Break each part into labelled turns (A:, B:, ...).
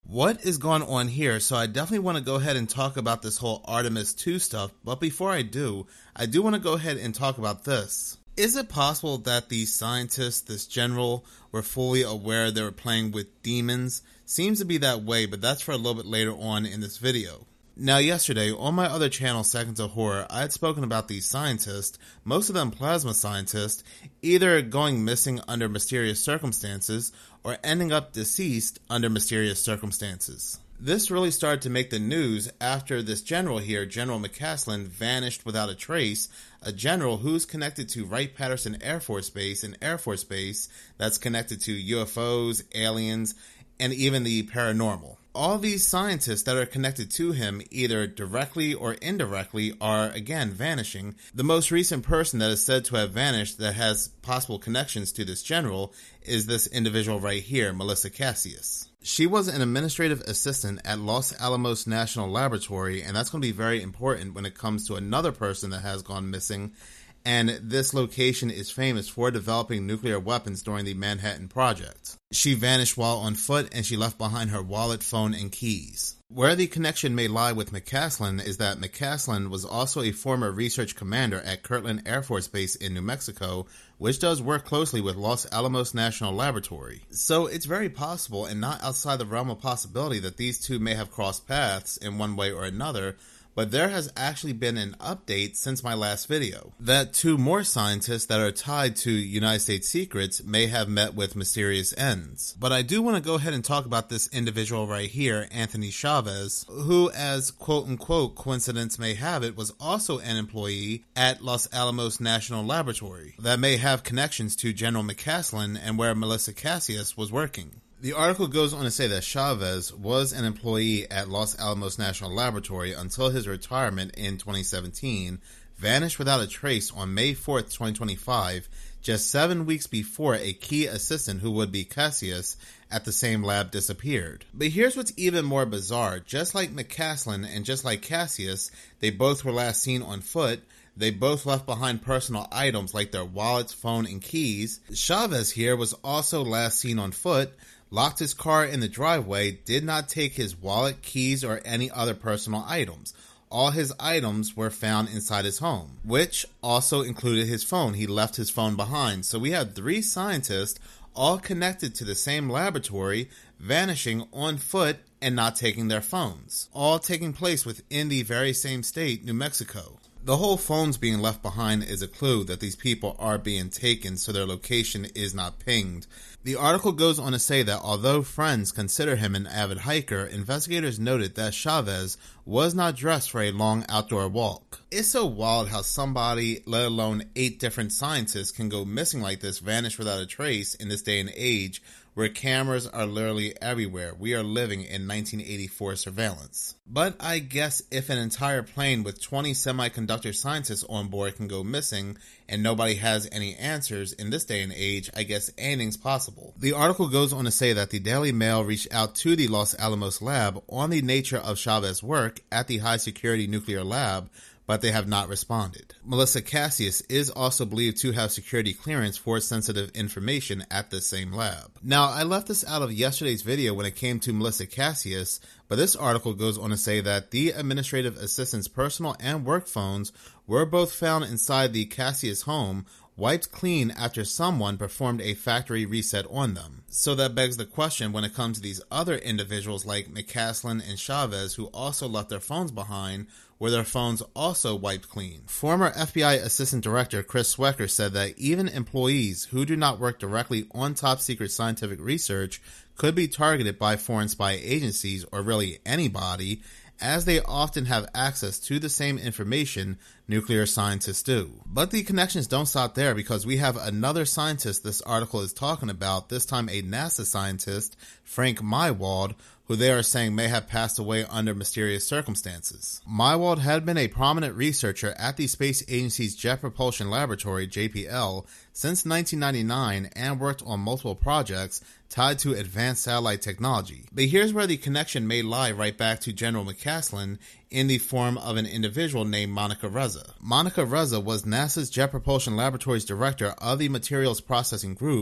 A: What is going on here? So I definitely want to go ahead and talk about this whole Artemis 2 stuff, but before I do want to go ahead and talk about this. Is it possible that these scientists, this general, were fully aware they were playing with demons? Seems to be that way, but that's for a little bit later on in this video. Now yesterday, on my other channel, Seconds of Horror, I had spoken about these scientists, most of them plasma scientists, either going missing under mysterious circumstances or ending up deceased under mysterious circumstances. This really started to make the news after this general here, General McCaslin, vanished without a trace, a general who's connected to Wright-Patterson Air Force Base, an Air Force base that's connected to UFOs, aliens, and even the paranormal. All these scientists that are connected to him, either directly or indirectly, are again vanishing. The most recent person that is said to have vanished that has possible connections to this general is this individual right here, Melissa Cassius. She was an administrative assistant at Los Alamos National Laboratory, and that's going to be very important when it comes to another person that has gone missing. And this location is famous for developing nuclear weapons during the Manhattan Project. She vanished while on foot, and she left behind her wallet, phone, and keys. Where the connection may lie with McCaslin is that McCaslin was also a former research commander at Kirtland Air Force Base in New Mexico, which does work closely with Los Alamos National Laboratory. So it's very possible, and not outside the realm of possibility, that these two may have crossed paths in one way or another. But there has actually been an update since my last video that two more scientists that are tied to United States secrets may have met with mysterious ends. But I do want to go ahead and talk about this individual right here, Anthony Chavez, who, as quote-unquote coincidence may have it, was also an employee at Los Alamos National Laboratory that may have connections to General McCaslin and where Melissa Cassius was working. The article goes on to say that Chavez was an employee at Los Alamos National Laboratory until his retirement in 2017, vanished without a trace on May 4th, 2025, just 7 weeks before a key assistant who would be Cassius at the same lab disappeared. But here's what's even more bizarre. Just like McCaslin and just like Cassius, they both were last seen on foot. They both left behind personal items like their wallets, phone, and keys. Chavez here was also last seen on foot, locked his car in the driveway, did not take his wallet, keys, or any other personal items. All his items were found inside his home, which also included his phone. He left his phone behind. So we have three scientists all connected to the same laboratory, vanishing on foot and not taking their phones, all taking place within the very same state, New Mexico. The whole phones being left behind is a clue that these people are being taken so their location is not pinged. The article goes on to say that although friends consider him an avid hiker, investigators noted that Chavez was not dressed for a long outdoor walk. It's so wild how somebody, let alone 8 different scientists, can go missing like this, vanish without a trace in this day and age where cameras are literally everywhere. We are living in 1984 surveillance. But I guess if an entire plane with 20 semiconductor scientists on board can go missing and nobody has any answers in this day and age, I guess anything's possible. The article goes on to say that the Daily Mail reached out to the Los Alamos lab on the nature of Chavez's work at the high security nuclear lab, but they have not responded. Melissa Cassius is also believed to have security clearance for sensitive information at the same lab. Now, I left this out of yesterday's video when it came to Melissa Cassius, but this article goes on to say that the administrative assistant's personal and work phones were both found inside the Cassius home, wiped clean after someone performed a factory reset on them. So that begs the question when it comes to these other individuals like McCaslin and Chavez who also left their phones behind, were their phones also wiped clean? Former FBI Assistant Director Chris Swecker said that even employees who do not work directly on top secret scientific research could be targeted by foreign spy agencies, or really anybody, as they often have access to the same information nuclear scientists do. But the connections don't stop there, because we have another scientist this article is talking about, this time a NASA scientist, Frank Mywald, who they are saying may have passed away under mysterious circumstances. Mywald had been a prominent researcher at the Space Agency's Jet Propulsion Laboratory, JPL, since 1999 and worked on multiple projects tied to advanced satellite technology. But here's where the connection may lie right back to General McCaslin in the form of an individual named Monica Reza. Monica Reza was NASA's Jet Propulsion Laboratory's director of the Materials Processing Group.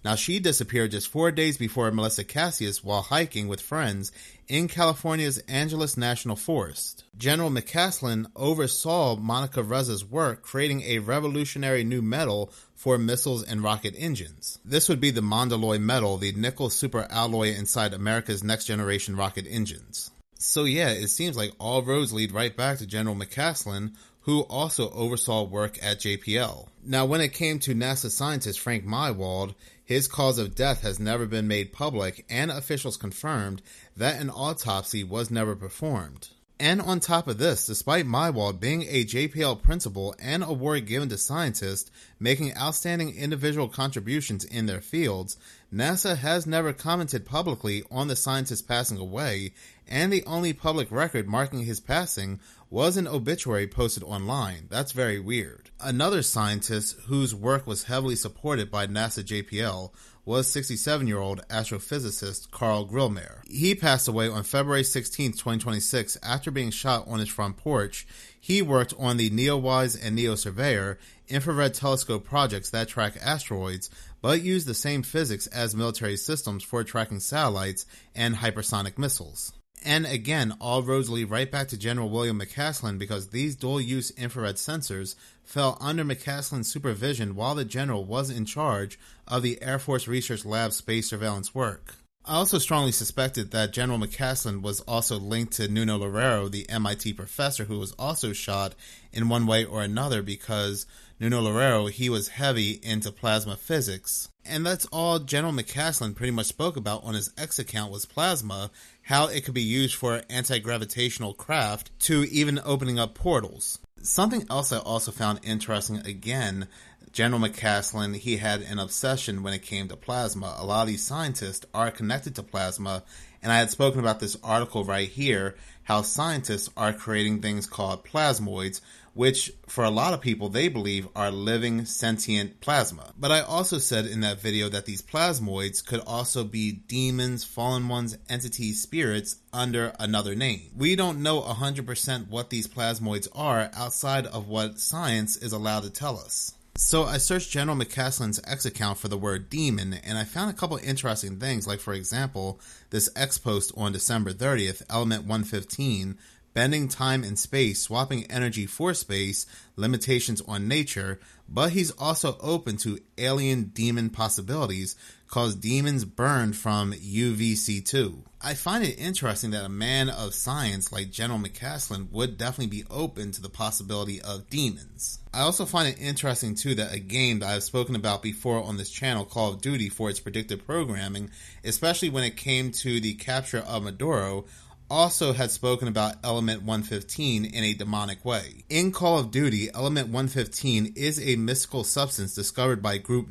A: Now, she disappeared just 4 days before Melissa Cassius while hiking with friends in California's Angeles National Forest. General McCaslin oversaw Monica Reza's work creating a revolutionary new metal for missiles and rocket engines. This would be the Mondoloy metal, the nickel superalloy inside America's next-generation rocket engines. So yeah, it seems like all roads lead right back to General McCaslin, who also oversaw work at JPL. Now, when it came to NASA scientist Frank Mywald, his cause of death has never been made public, and officials confirmed that an autopsy was never performed. And on top of this, despite Mywald being a JPL principal and award given to scientists making outstanding individual contributions in their fields, NASA has never commented publicly on the scientist passing away, and the only public record marking his passing was an obituary posted online. That's very weird. Another scientist whose work was heavily supported by NASA JPL was 67-year-old astrophysicist Carl Grillmeier. He passed away on February 16, 2026 after being shot on his front porch. He worked on the NEOWISE and NEOSurveyor infrared telescope projects that track asteroids, but use the same physics as military systems for tracking satellites and hypersonic missiles. And again, all roads lead right back to General William McCaslin because these dual-use infrared sensors fell under McCaslin's supervision while the general was in charge of the Air Force Research Lab space surveillance work. I also strongly suspected that General McCaslin was also linked to Nuno Loureiro, the MIT professor who was also shot in one way or another because Nuno Loureiro, he was heavy into plasma physics. And that's all General McCaslin pretty much spoke about on his X account was plasma, how it could be used for anti-gravitational craft to even opening up portals. Something else I also found interesting, again, General McCaslin, he had an obsession when it came to plasma. A lot of these scientists are connected to plasma, and I had spoken about this article right here, how scientists are creating things called plasmoids, which for a lot of people they believe are living sentient plasma. But I also said in that video that these plasmoids could also be demons, fallen ones, entities, spirits under another name. We don't know 100% what these plasmoids are outside of what science is allowed to tell us. So I searched General McCaslin's X account for the word demon, and I found a couple interesting things, like for example, this X post on December 30th, Element 115, bending time and space, swapping energy for space, limitations on nature, but he's also open to alien demon possibilities, cause demons burned from UVC2. I find it interesting that a man of science like General McCaslin would definitely be open to the possibility of demons. I also find it interesting too that a game that I've spoken about before on this channel, Call of Duty, for its predictive programming, especially when it came to the capture of Maduro, also had spoken about Element 115 in a demonic way. In Call of Duty, Element 115 is a mystical substance discovered by Group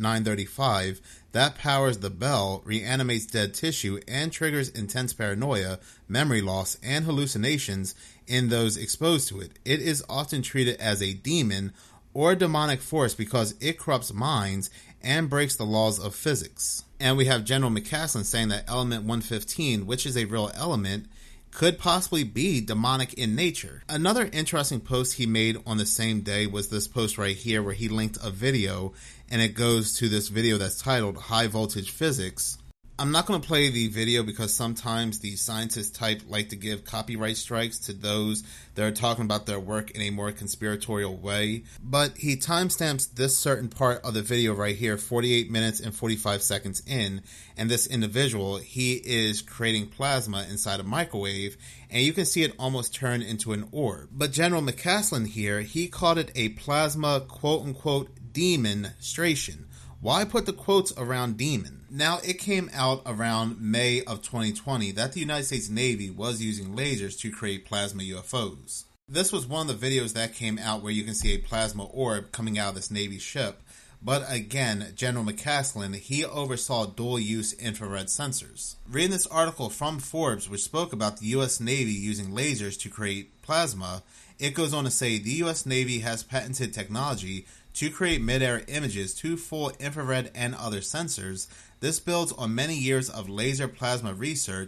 A: 935 that powers the Bell, reanimates dead tissue, and triggers intense paranoia, memory loss, and hallucinations in those exposed to it. It is often treated as a demon or demonic force because it corrupts minds and breaks the laws of physics. And we have General McCaslin saying that Element 115, which is a real element, could possibly be demonic in nature. Another interesting post he made on the same day was this post right here where he linked a video, and it goes to this video that's titled High Voltage Physics. I'm not going to play the video because sometimes the scientists type like to give copyright strikes to those that are talking about their work in a more conspiratorial way, but he timestamps this certain part of the video right here, 48 minutes and 45 seconds in, and this individual, he is creating plasma inside a microwave, and you can see it almost turn into an orb. But General McCaslin here, he called it a plasma quote-unquote demonstration. Why put the quotes around demon? Now, it came out around May of 2020 that the United States Navy was using lasers to create plasma UFOs. This was one of the videos that came out where you can see a plasma orb coming out of this Navy ship. But again, General McCaslin, he oversaw dual-use infrared sensors. Reading this article from Forbes, which spoke about the U.S. Navy using lasers to create plasma, it goes on to say the U.S. Navy has patented technology to create mid-air images to full infrared and other sensors. This builds on many years of laser plasma research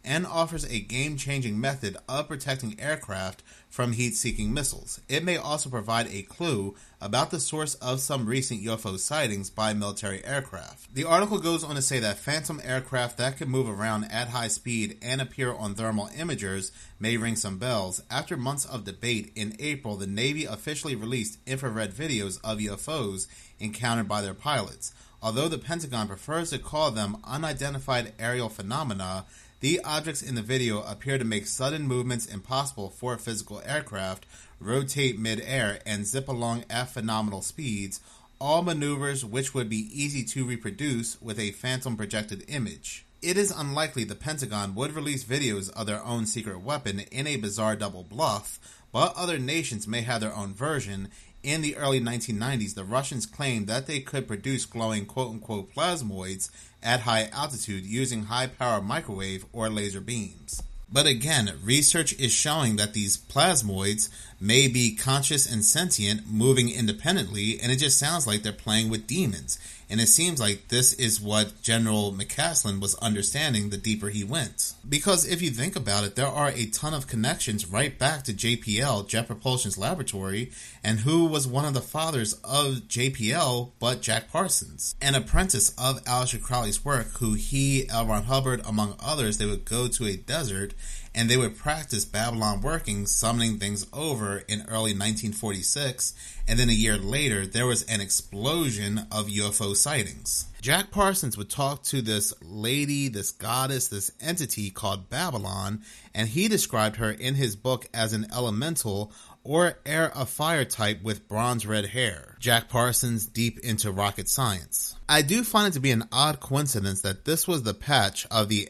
A: and offers a game-changing method of protecting aircraft from heat-seeking missiles. It may also provide a clue about the source of some recent UFO sightings by military aircraft. The article goes on to say that phantom aircraft that can move around at high speed and appear on thermal imagers may ring some bells. After months of debate, in April, the Navy officially released infrared videos of UFOs encountered by their pilots. Although the Pentagon prefers to call them unidentified aerial phenomena, the objects in the video appear to make sudden movements impossible for physical aircraft, rotate mid-air, and zip along at phenomenal speeds, all maneuvers which would be easy to reproduce with a phantom projected image. It is unlikely the Pentagon would release videos of their own secret weapon in a bizarre double bluff, but other nations may have their own version. In the early 1990s, the Russians claimed that they could produce glowing quote-unquote plasmoids at high altitude using high-power microwave or laser beams. But again, research is showing that these plasmoids may be conscious and sentient, moving independently, and it just sounds like they're playing with demons. And it seems like this is what General McCaslin was understanding the deeper he went. Because if you think about it, there are a ton of connections right back to JPL, Jet Propulsion's laboratory, and who was one of the fathers of JPL but Jack Parsons, an apprentice of Aleister Crowley's work, who he, L. Ron Hubbard, among others, they would go to a desert and they would practice Babylon workings, summoning things over in early 1946, and then a year later, there was an explosion of UFO sightings. Jack Parsons would talk to this lady, this goddess, this entity called Babylon, and he described her in his book as an elemental or air of fire type with bronze red hair. Jack Parsons deep into rocket science. I do find it to be an odd coincidence that this was the patch of the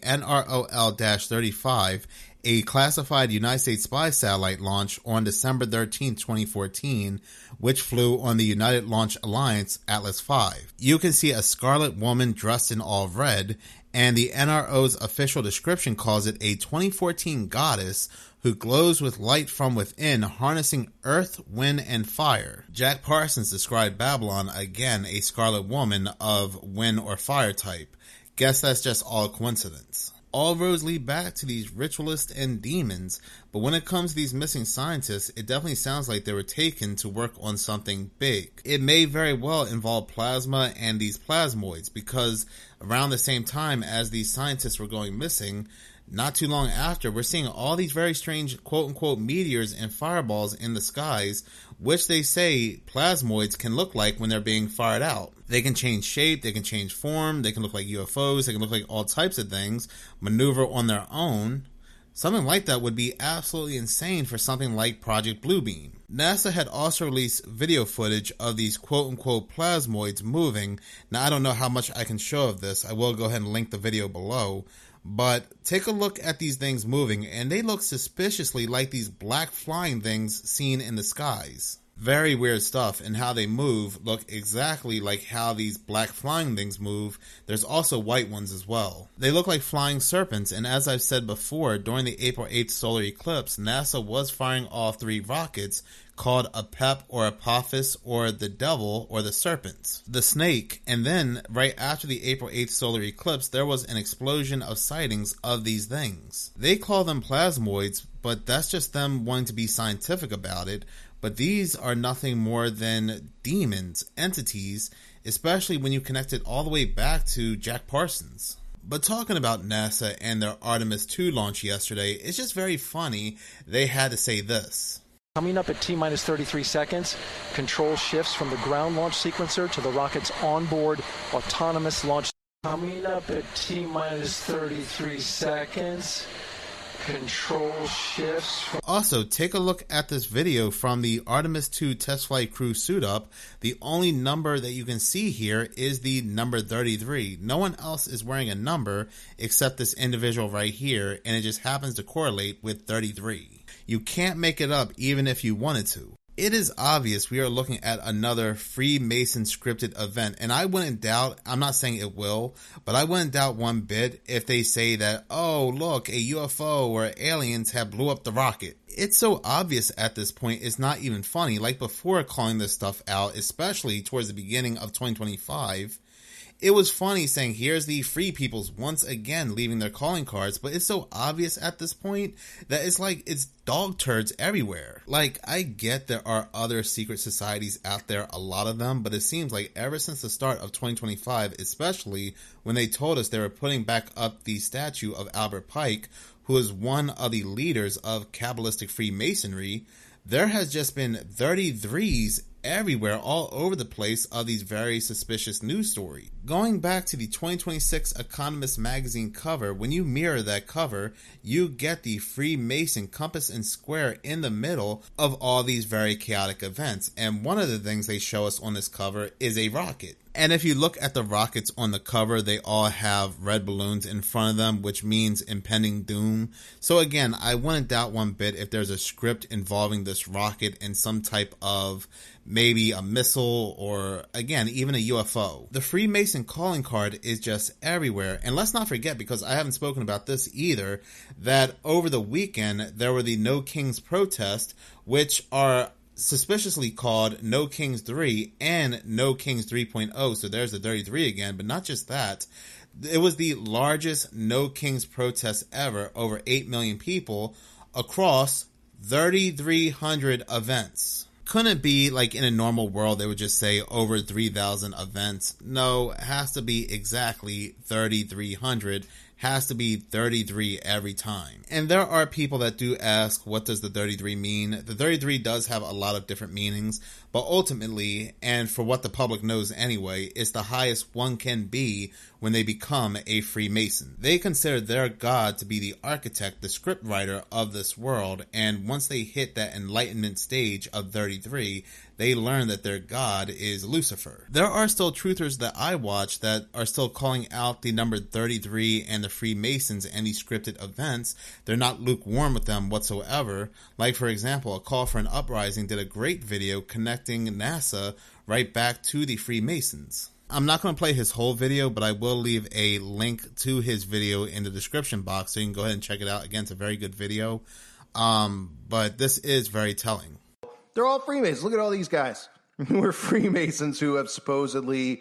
A: NROL-35, a classified United States spy satellite launch on December 13, 2014, which flew on the United Launch Alliance Atlas V. You can see a scarlet woman dressed in all red, and the NRO's official description calls it a 2014 goddess who glows with light from within, harnessing earth, wind, and fire. Jack Parsons described Babylon, again a scarlet woman of wind or fire type. Guess that's just all coincidence. All roads lead back to these ritualists and demons, but when it comes to these missing scientists, it definitely sounds like they were taken to work on something big. It may very well involve plasma and these plasmoids, because around the same time as these scientists were going missing, not too long after, we're seeing all these very strange quote-unquote meteors and fireballs in the skies, which they say plasmoids can look like when they're being fired out. They can change shape, they can change form, they can look like UFOs, they can look like all types of things, maneuver on their own. Something like that would be absolutely insane for something like Project Bluebeam. NASA had also released video footage of these quote-unquote plasmoids moving. Now, I don't know how much I can show of this. I will go ahead and link the video below. But take a look at these things moving, and they look suspiciously like these black flying things seen in the skies. Very weird stuff, and how they move look exactly like how these black flying things move. There's also white ones as well. They look like flying serpents, and as I've said before, during the April 8th solar eclipse, NASA was firing off 3 rockets called Apep or Apophis or the Devil or the Serpent, the Snake, and then right after the April 8th solar eclipse, there was an explosion of sightings of these things. They call them plasmoids, but that's just them wanting to be scientific about it. But these are nothing more than demons, entities, especially when you connect it all the way back to Jack Parsons. But talking about NASA and their Artemis II launch yesterday, it's just very funny they had to say this.
B: Coming up at T-minus 33 seconds, control shifts from the ground launch sequencer to the rocket's onboard autonomous launch. Coming up at T-minus 33 seconds, control shifts from...
A: Also, take a look at this video from the Artemis II test flight crew suit up. The only number that you can see here is the number 33. No one else is wearing a number except this individual right here, and it just happens to correlate with 33. You can't make it up even if you wanted to. It is obvious we are looking at another Freemason scripted event, and I wouldn't doubt, I'm not saying it will, but I wouldn't doubt one bit if they say that, oh look, a UFO or aliens have blew up the rocket. It's so obvious at this point, it's not even funny. Like before calling this stuff out, especially towards the beginning of 2025, It was funny saying, here's the Free Peoples once again leaving their calling cards, but it's so obvious at this point that it's like it's dog turds everywhere. Like, I get there are other secret societies out there, a lot of them, but it seems like ever since the start of 2025, especially when they told us they were putting back up the statue of Albert Pike, who is one of the leaders of Kabbalistic Freemasonry, there has just been 33s everywhere, all over the place, of these very suspicious news stories. Going back to the 2026 Economist magazine cover, when you mirror that cover, you get the Freemason compass and square in the middle of all these very chaotic events. And one of the things they show us on this cover is a rocket. And if you look at the rockets on the cover, they all have red balloons in front of them, which means impending doom. So again, I wouldn't doubt one bit if there's a script involving this rocket and some type of maybe a missile or, again, even a UFO. The Freemason calling card is just everywhere. And let's not forget, because I haven't spoken about this either, that over the weekend there were the No Kings protests, which are suspiciously called No Kings 3 and No Kings 3.0. So there's the 33 again, but not just that. It was the largest No Kings protest ever, over 8 million people across 3,300 events. Couldn't it be like in a normal world they would just say over 3,000 events? No, it has to be exactly 3,300. Has to be 33 every time. And there are people that do ask, what does the 33 mean? The 33 does have a lot of different meanings, but ultimately, and for what the public knows anyway, it's the highest one can be when they become a Freemason. They consider their god to be the architect, the scriptwriter of this world, and once they hit that enlightenment stage of 33, they learn that their god is Lucifer. There are still truthers that I watch that are still calling out the number 33 and the Freemasons and these scripted events. They're not lukewarm with them whatsoever. Like, for example, A Call for an Uprising did a great video connecting NASA right back to the Freemasons. I'm not going to play his whole video, but I will leave a link to his video in the description box so you can go ahead and check it out. Again, it's a very good video, but this is very telling.
C: They're all Freemasons. Look at all these guys who are Freemasons, who have supposedly,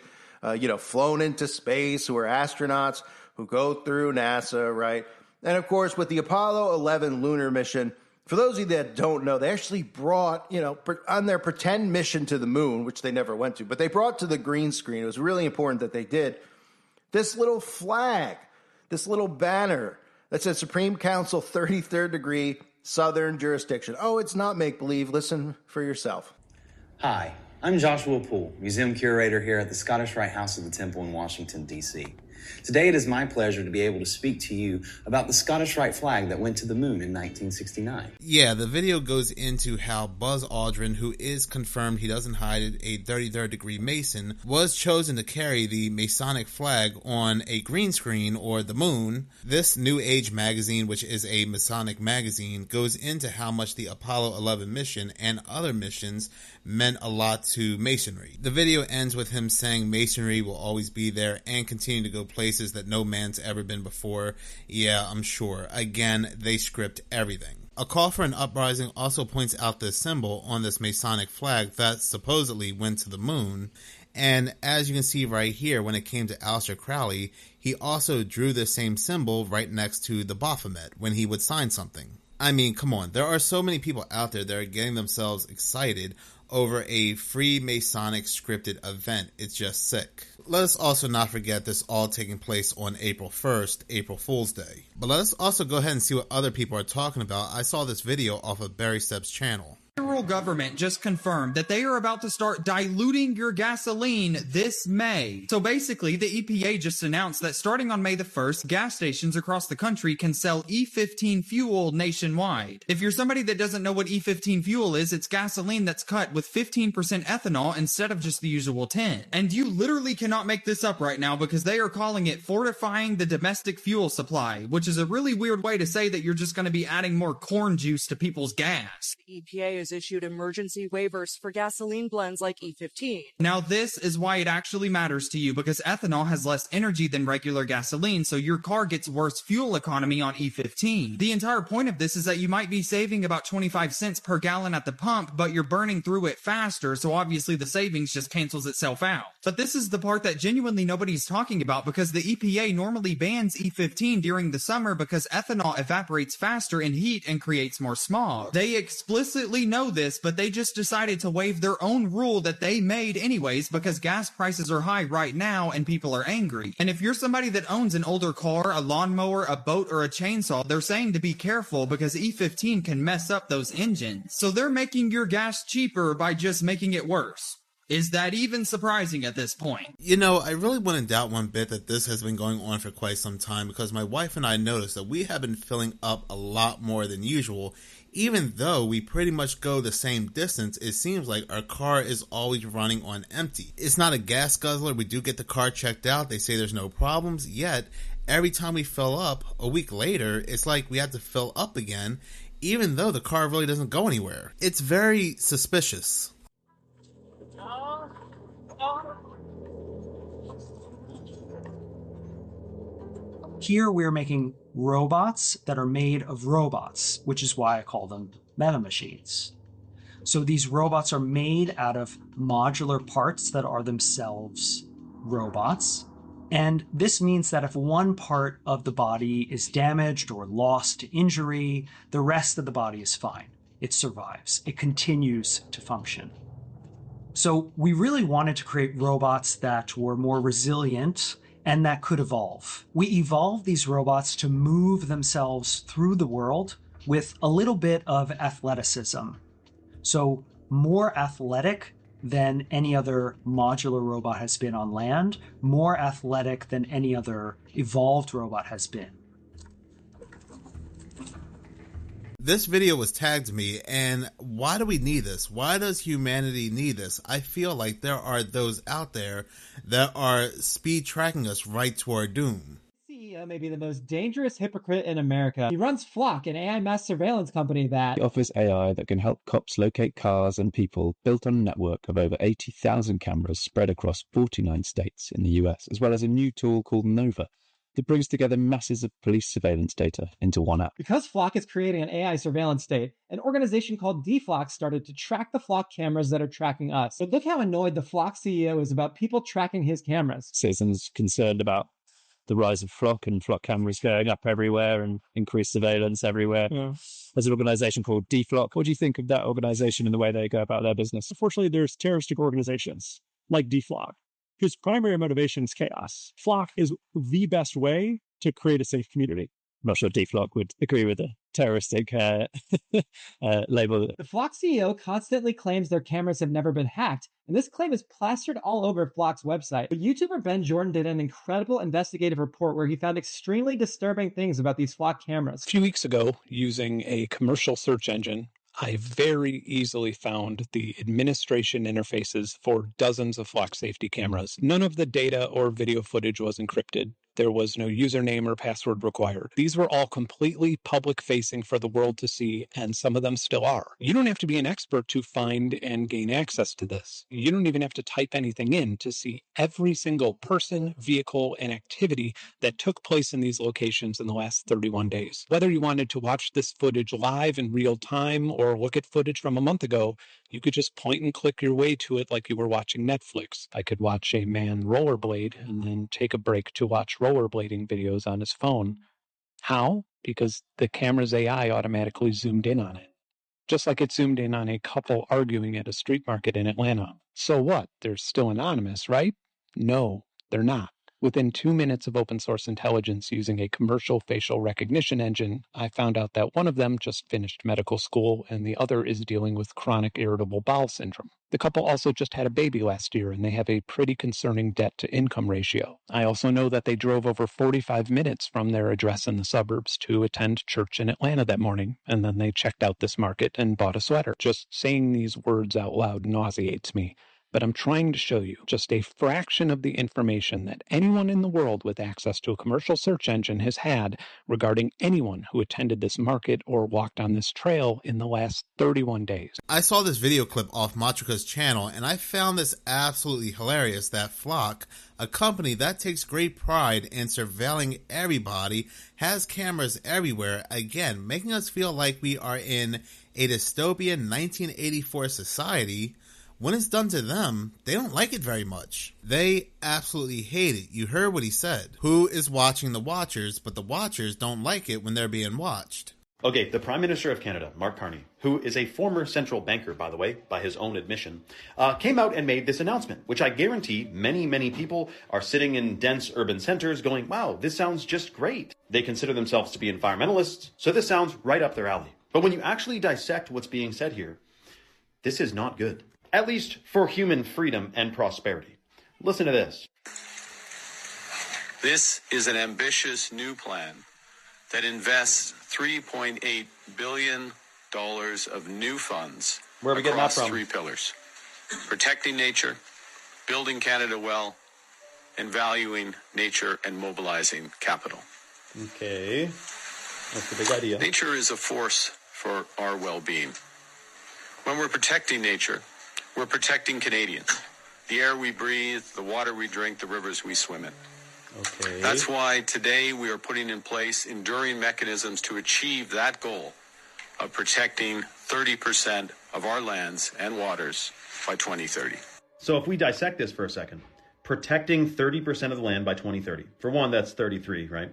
C: flown into space, who are astronauts, who go through NASA, right? And of course, with the Apollo 11 lunar mission, for those of you that don't know, they actually brought, on their pretend mission to the moon, which they never went to, but they brought to the green screen. It was really important that they did this little flag, this little banner that says Supreme Council 33rd degree Southern jurisdiction. Oh, it's not make-believe. Listen for yourself.
D: Hi, I'm Joshua Poole, museum curator here at the Scottish Rite House of the Temple in Washington, D.C. Today it is my pleasure to be able to speak to you about the Scottish Rite flag that went to the moon in 1969.
A: Yeah, the video goes into how Buzz Aldrin, who is confirmed, he doesn't hide it, a 33rd degree Mason, was chosen to carry the Masonic flag on a green screen, or the moon. This New Age magazine, which is a Masonic magazine, goes into how much the Apollo 11 mission and other missions meant a lot to Masonry. The video ends with him saying Masonry will always be there and continue to go places that no man's ever been before. Yeah, I'm sure. Again, they script everything. A Call for an Uprising also points out this symbol on this Masonic flag that supposedly went to the moon. And as you can see right here, when it came to Aleister Crowley, he also drew the same symbol right next to the Baphomet when he would sign something. I mean, come on. There are so many people out there that are getting themselves excited over a Freemasonic scripted event. It's just sick. Let us also not forget this all taking place on April 1st, April Fool's Day. But let us also go ahead and see what other people are talking about. I saw this video off of Barry Stepp's channel.
E: The federal government just confirmed that they are about to start diluting your gasoline this May. So basically, the EPA just announced that starting on May the 1st, gas stations across the country can sell E15 fuel nationwide. If you're somebody that doesn't know what E15 fuel is, it's gasoline that's cut with 15% ethanol instead of just the usual 10. And you literally cannot make this up right now because they are calling it fortifying the domestic fuel supply, which is a really weird way to say that you're just going to be adding more corn juice to people's gas.
F: The EPA is issuing issued emergency waivers for gasoline blends like E15.
E: Now this is why it actually matters to you, because ethanol has less energy than regular gasoline, so your car gets worse fuel economy on E15. The entire point of this is that you might be saving about 25 cents per gallon at the pump, but you're burning through it faster, so obviously the savings just cancels itself out. But this is the part that genuinely nobody's talking about, because the EPA normally bans E15 during the summer because ethanol evaporates faster in heat and creates more smog. They explicitly know this, but they just decided to waive their own rule that they made anyways because gas prices are high right now and people are angry. And if you're somebody that owns an older car, a lawnmower, a boat, or a chainsaw, they're saying to be careful because E15 can mess up those engines. So they're making your gas cheaper by just making it worse. Is that even surprising at this point?
A: You know, I really wouldn't doubt one bit that this has been going on for quite some time, because my wife and I noticed that we have been filling up a lot more than usual. Even though we pretty much go the same distance, it seems like our car is always running on empty. It's not a gas guzzler. We do get the car checked out. They say there's no problems, yet every time we fill up, a week later, it's like we have to fill up again, even though the car really doesn't go anywhere. It's very suspicious.
G: Here we're making robots that are made of robots, which is why I call them meta machines. So these robots are made out of modular parts that are themselves robots. And this means that if one part of the body is damaged or lost to injury, the rest of the body is fine. It survives. It continues to function. So we really wanted to create robots that were more resilient and that could evolve. We evolved these robots to move themselves through the world with a little bit of athleticism. So more athletic than any other modular robot has been on land, more athletic than any other evolved robot has been.
A: This video was tagged to me, and why do we need this? Why does humanity need this? I feel like there are those out there that are speed tracking us right to our doom.
H: CEO may be the most dangerous hypocrite in America. He runs Flock, an AI mass surveillance company that
I: offers AI that can help cops locate cars and people, built on a network of over 80,000 cameras spread across 49 states in the US, as well as a new tool called Nova that brings together masses of police surveillance data into one app.
H: Because Flock is creating an AI surveillance state, an organization called DFlock started to track the Flock cameras that are tracking us. But look how annoyed the Flock CEO is about people tracking his cameras.
I: Citizens concerned about the rise of Flock and Flock cameras going up everywhere and increased surveillance everywhere. Yeah. There's an organization called DFlock. What do you think of that organization and the way they go about their business?
J: Unfortunately, there's terroristic organizations like DFlock, whose primary motivation is chaos. Flock is the best way to create a safe community.
I: I'm not sure DFlock would agree with the terroristic label.
H: The Flock CEO constantly claims their cameras have never been hacked, and this claim is plastered all over Flock's website. But YouTuber Ben Jordan did an incredible investigative report where he found extremely disturbing things about these Flock cameras.
J: A few weeks ago, using a commercial search engine, I very easily found the administration interfaces for dozens of Flock safety cameras. None of the data or video footage was encrypted. There was no username or password required. These were all completely public-facing for the world to see, and some of them still are. You don't have to be an expert to find and gain access to this. You don't even have to type anything in to see every single person, vehicle, and activity that took place in these locations in the last 31 days. Whether you wanted to watch this footage live in real time or look at footage from a month ago, you could just point and click your way to it like you were watching Netflix. I could watch a man rollerblade and then take a break to watch rollerblading videos on his phone. How? Because the camera's AI automatically zoomed in on it. Just like it zoomed in on a couple arguing at a street market in Atlanta. So what? They're still anonymous, right? No, they're not. Within 2 minutes of open source intelligence using a commercial facial recognition engine, I found out that one of them just finished medical school and the other is dealing with chronic irritable bowel syndrome. The couple also just had a baby last year and they have a pretty concerning debt-to-income ratio. I also know that they drove over 45 minutes from their address in the suburbs to attend church in Atlanta that morning, and then they checked out this market and bought a sweater. Just saying these words out loud nauseates me. but I'm trying to show you just a fraction of the information that anyone in the world with access to a commercial search engine has had regarding anyone who attended this market or walked on this trail in the last 31 days.
A: I saw this video clip off Machuca's channel, and I found this absolutely hilarious that Flock, a company that takes great pride in surveilling everybody, has cameras everywhere, again, making us feel like we are in a dystopian 1984 society. When it's done to them, they don't like it very much. They absolutely hate it. You heard what he said. Who is watching the watchers, but the watchers don't like it when they're being watched.
K: Okay, the Prime Minister of Canada, Mark Carney, who is a former central banker, by the way, by his own admission, came out and made this announcement, which I guarantee many, many people are sitting in dense urban centers going, wow, this sounds just great. They consider themselves to be environmentalists, so this sounds right up their alley. But when you actually dissect what's being said here, this is not good. At least for human freedom and prosperity. Listen to this.
L: This is an ambitious new plan that invests $3.8 billion of new funds
K: Where are we getting that from?
L: 3 pillars. Protecting nature, building Canada well, and valuing nature and mobilizing capital.
K: Okay, that's the big idea.
L: Nature is a force for our well-being. When we're protecting nature, we're protecting Canadians. The air we breathe, the water we drink, the rivers we swim in.
K: Okay.
L: That's why today we are putting in place enduring mechanisms to achieve that goal of protecting 30% of our lands and waters by 2030.
K: So if we dissect this for a second, protecting 30% of the land by 2030. For one, that's 33, right?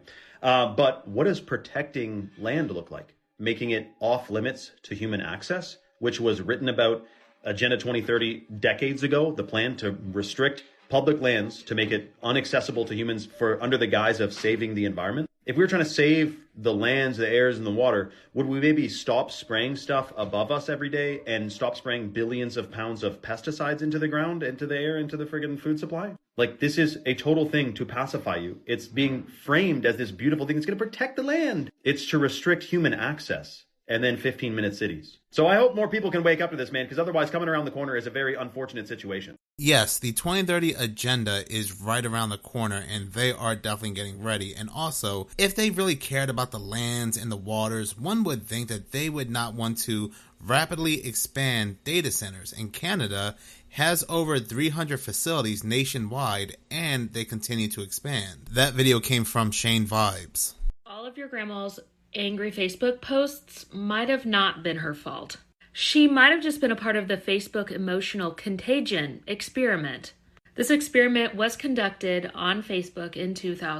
K: But what does protecting land look like? Making it off limits to human access, which was written about Agenda 2030 decades ago, the plan to restrict public lands to make it inaccessible to humans for under the guise of saving the environment. If we were trying to save the lands, the airs, and the water, would we maybe stop spraying stuff above us every day and stop spraying billions of pounds of pesticides into the ground, into the air, into the friggin' food supply? Like, this is a total thing to pacify you. It's being framed as this beautiful thing that's going to protect the land. It's to restrict human access. And then 15-minute cities. So I hope more people can wake up to this, man, because otherwise coming around the corner is a very unfortunate situation.
A: Yes, the 2030 agenda is right around the corner, and they are definitely getting ready. And also, if they really cared about the lands and the waters, one would think that they would not want to rapidly expand data centers. And Canada has over 300 facilities nationwide, and they continue to expand. That video came from Shane Vibes.
M: All of your grandma's angry Facebook posts might have not been her fault. She might have just been a part of the Facebook emotional contagion experiment. This experiment was conducted on Facebook in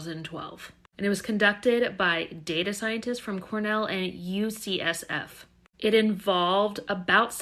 M: 2012, and it was conducted by data scientists from Cornell and UCSF. It involved about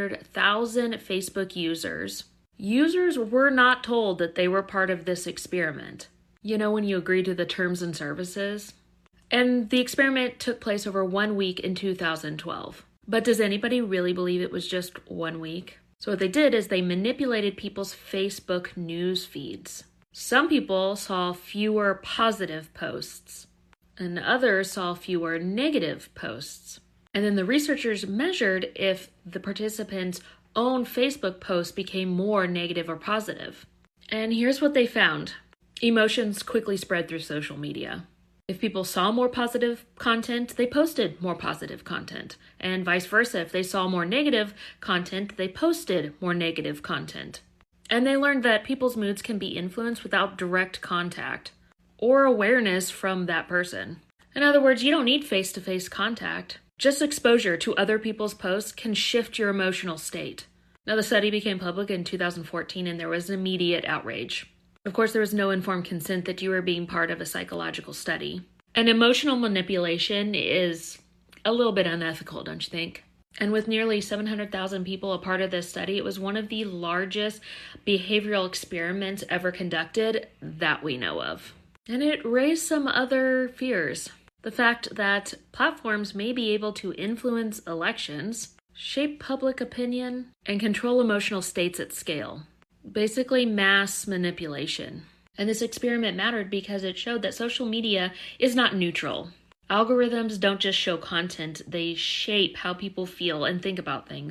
M: 700,000 Facebook users. Users were not told that they were part of this experiment. You know, when you agree to the terms and services? And the experiment took place over 1 week in 2012. But does anybody really believe it was just 1 week? So what they did is they manipulated people's Facebook news feeds. Some people saw fewer positive posts, and others saw fewer negative posts. And then the researchers measured if the participants' own Facebook posts became more negative or positive. And here's what they found. Emotions quickly spread through social media. If people saw more positive content, they posted more positive content. And vice versa, if they saw more negative content, they posted more negative content. And they learned that people's moods can be influenced without direct contact or awareness from that person. In other words, you don't need face-to-face contact. Just exposure to other people's posts can shift your emotional state. Now, the study became public in 2014, and there was immediate outrage. Of course, there was no informed consent that you were being part of a psychological study. And emotional manipulation is a little bit unethical, don't you think? And with nearly 700,000 people a part of this study, it was one of the largest behavioral experiments ever conducted that we know of. And it raised some other fears. The fact that platforms may be able to influence elections, shape public opinion, and control emotional states at scale. Basically mass manipulation. And this experiment mattered because it showed that social media is not neutral. Algorithms don't just show content, they shape how people feel and think about things.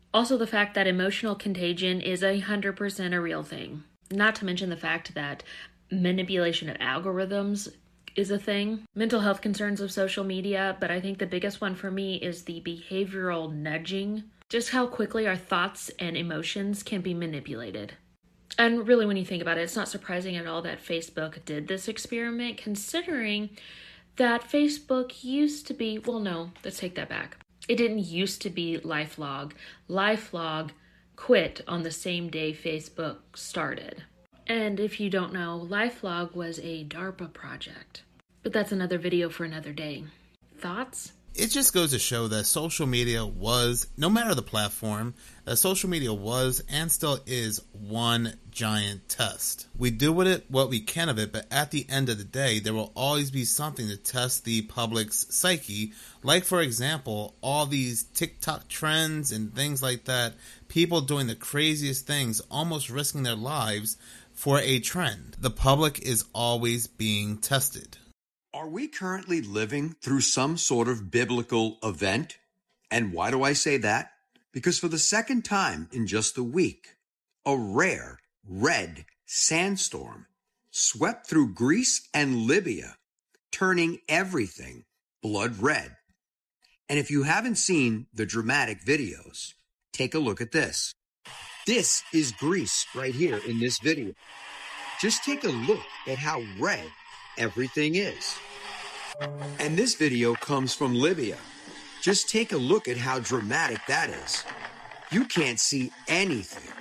M: Also, the fact that emotional contagion is 100% a real thing. Not to mention the fact that manipulation of algorithms is a thing. Mental health concerns of social media, but I think the biggest one for me is the behavioral nudging. Just how quickly our thoughts and emotions can be manipulated. And really, when you think about it, it's not surprising at all that Facebook did this experiment, considering that Facebook used to be, well, no, let's take that back. It didn't used to be LifeLog. LifeLog quit on the same day Facebook started. And if you don't know, LifeLog was a DARPA project. But that's another video for another day. Thoughts?
A: It just goes to show that social media was, no matter the platform, that social media was and still is one giant test. We do with it what we can of it, but at the end of the day, there will always be something to test the public's psyche. Like, for example, all these TikTok trends and things like that, people doing the craziest things, almost risking their lives for a trend. The public is always being tested.
N: Are we currently living through some sort of biblical event? And why do I say that? Because for the second time in just a week, a rare red sandstorm swept through Greece and Libya, turning everything blood red. And if you haven't seen the dramatic videos, take a look at this. This is Greece right here in this video. Just take a look at how red everything is. And this video comes from Libya. Just take a look at how dramatic that is. You can't see anything.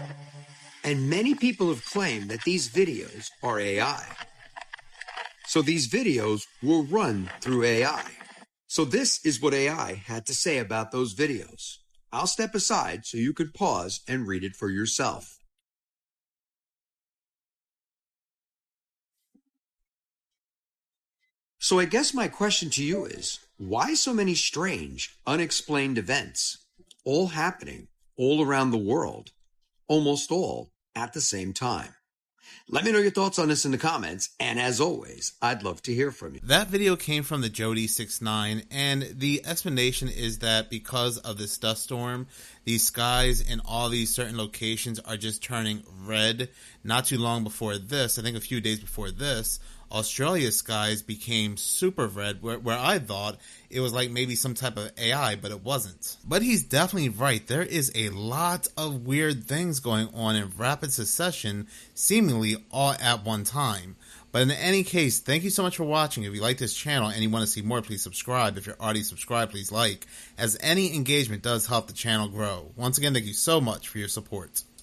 N: And many people have claimed that these videos are AI. So these videos were run through AI. So this is what AI had to say about those videos. I'll step aside so you could pause and read it for yourself. So I guess my question to you is, why so many strange, unexplained events, all happening all around the world, almost all at the same time? Let me know your thoughts on this in the comments, and as always, I'd love to hear from you.
A: That video came from the Jody69, and the explanation is that because of this dust storm, these skies in all these certain locations are just turning red. Not too long before this, I think a few days before this, Australia's skies became super red, where I thought it was like maybe some type of AI, but it wasn't. But he's definitely right. There is a lot of weird things going on in rapid succession, seemingly all at one time. But in any case, thank you so much for watching. If you like this channel and you want to see more, please subscribe. If you're already subscribed, please like, as any engagement does help the channel grow. Once again, thank you so much for your support.